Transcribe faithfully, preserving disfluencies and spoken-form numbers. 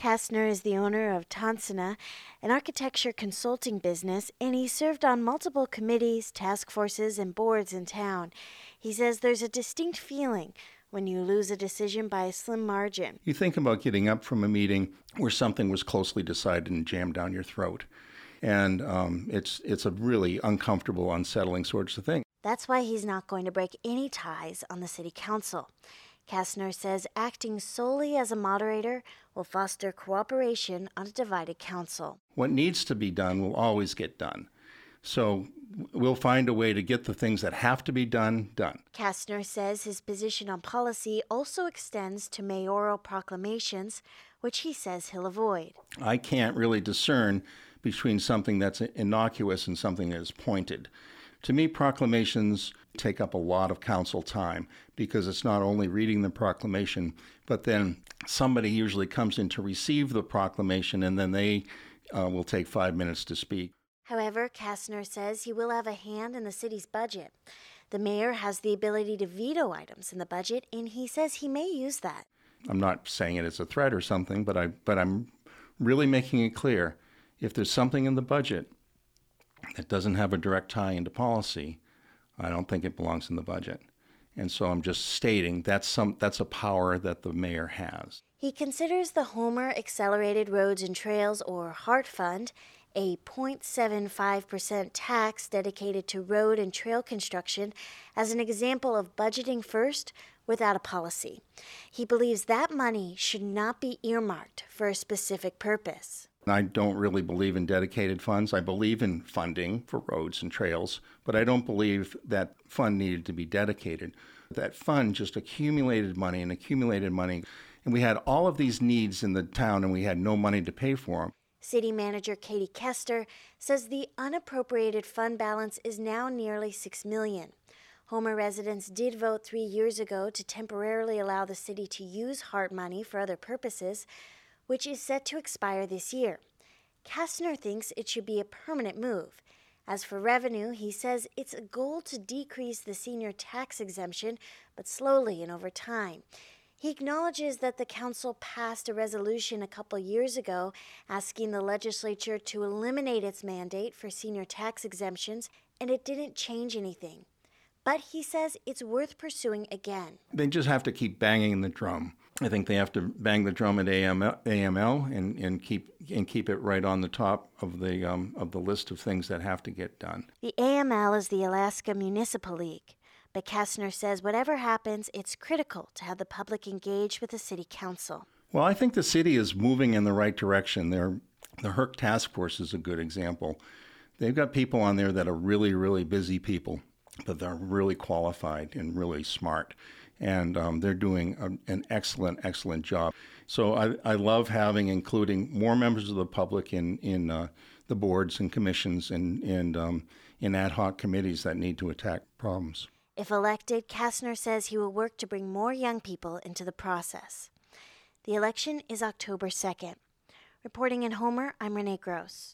Kastner is the owner of Tansana, an architecture consulting business, and he served on multiple committees, task forces, and boards in town. He says there's a distinct feeling when you lose a decision by a slim margin. You think about getting up from a meeting where something was closely decided and jammed down your throat. And um, it's it's a really uncomfortable, unsettling sort of thing. That's why he's not going to break any ties on the city council. Kastner says acting solely as a moderator will foster cooperation on a divided council. What needs to be done will always get done. So we'll find a way to get the things that have to be done, done. Kastner says his position on policy also extends to mayoral proclamations, which he says he'll avoid. I can't really discern between something that's innocuous and something that is pointed. To me, proclamations take up a lot of council time because it's not only reading the proclamation, but then somebody usually comes in to receive the proclamation and then they uh, will take five minutes to speak. However, Kastner says he will have a hand in the city's budget. The mayor has the ability to veto items in the budget, and he says he may use that. I'm not saying it as a threat or something, but I but I'm really making it clear. If there's something in the budget that doesn't have a direct tie into policy, I don't think it belongs in the budget. And so I'm just stating that's some that's a power that the mayor has. He considers the Homer Accelerated Roads and Trails, or HART Fund, a zero point seven five percent tax dedicated to road and trail construction, as an example of budgeting first without a policy. He believes that money should not be earmarked for a specific purpose. I don't really believe in dedicated funds. I believe in funding for roads and trails, but I don't believe that fund needed to be dedicated. That fund just accumulated money and accumulated money, and we had all of these needs in the town and we had no money to pay for them. City Manager Katie Kester says the unappropriated fund balance is now nearly six million dollars. Homer residents did vote three years ago to temporarily allow the city to use HART money for other purposes, which is set to expire this year. Kastner thinks it should be a permanent move. As for revenue, he says it's a goal to decrease the senior tax exemption, but slowly and over time. He acknowledges that the council passed a resolution a couple years ago asking the legislature to eliminate its mandate for senior tax exemptions, and it didn't change anything. But he says it's worth pursuing again. They just have to keep banging the drum. I think they have to bang the drum at A M L and, and keep and keep it right on the top of the um, of the list of things that have to get done. The A M L is the Alaska Municipal League. But Kastner says whatever happens, it's critical to have the public engage with the city council. Well, I think the city is moving in the right direction. They're, the Herc Task Force is a good example. They've got people on there that are really, really busy people, but they're really qualified and really smart. And um, they're doing a, an excellent, excellent job. So I, I love having, including more members of the public in, in uh, the boards and commissions and, and um, in ad hoc committees that need to attack problems. If elected, Kastner says he will work to bring more young people into the process. The election is October second. Reporting in Homer, I'm Renee Gross.